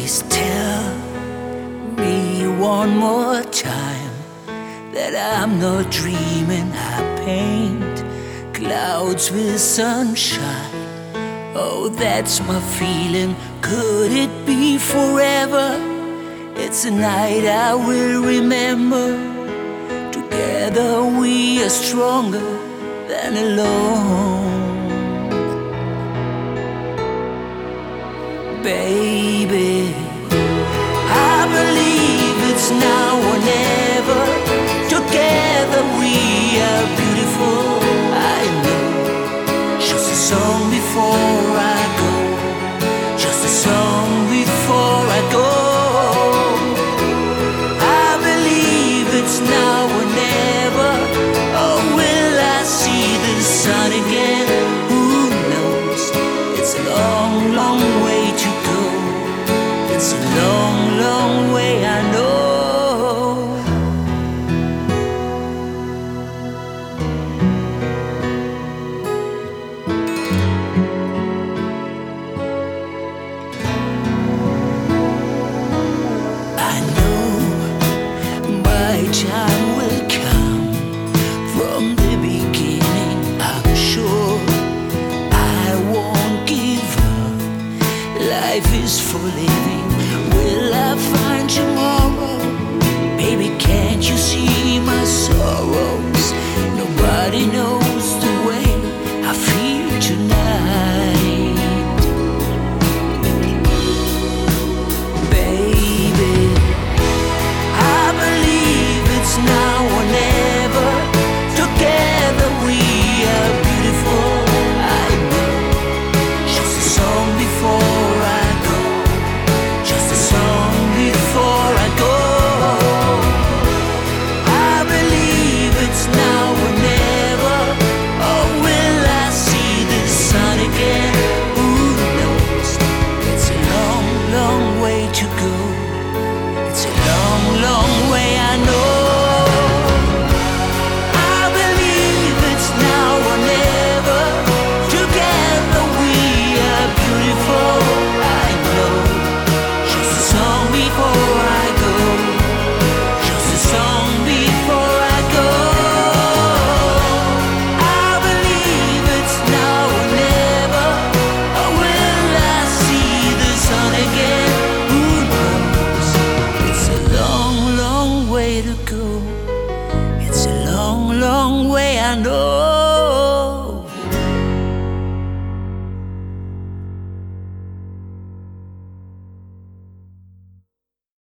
Please tell me one more time that I'm not dreaming. I paint clouds with sunshine. Oh, that's my feeling. Could it be forever? It's a night I will remember. Together we are stronger than alone. Baby, I believe it's now or never. Together we are beautiful. I know. Just a song before I go. Just a song before I go. I believe it's now or never. Oh, will I see the sun again? Who knows? It's a long, long way to go. It's a long, long way, I know. I know my time will come. From the beginning, I'm sure I won't give up. Life is for living. Will I find tomorrow? Baby, can't you see my sorrows? Nobody knows the way I feel tonight. Baby, I believe it's now or never. Together we are beautiful. I know. Just a song before I go. Just a song before I go. I believe it's now or never. Oh, will I see the sun again? Who knows? It's a long, long way to go. It's a long, long way, I know. I believe it's now or never. Together we are beautiful. I know. Just a song before I go. Just a song before I go. I believe it's now or never. Or will I see the sun again? Who knows? It's a long, long way to go. It's a long, long way, I know.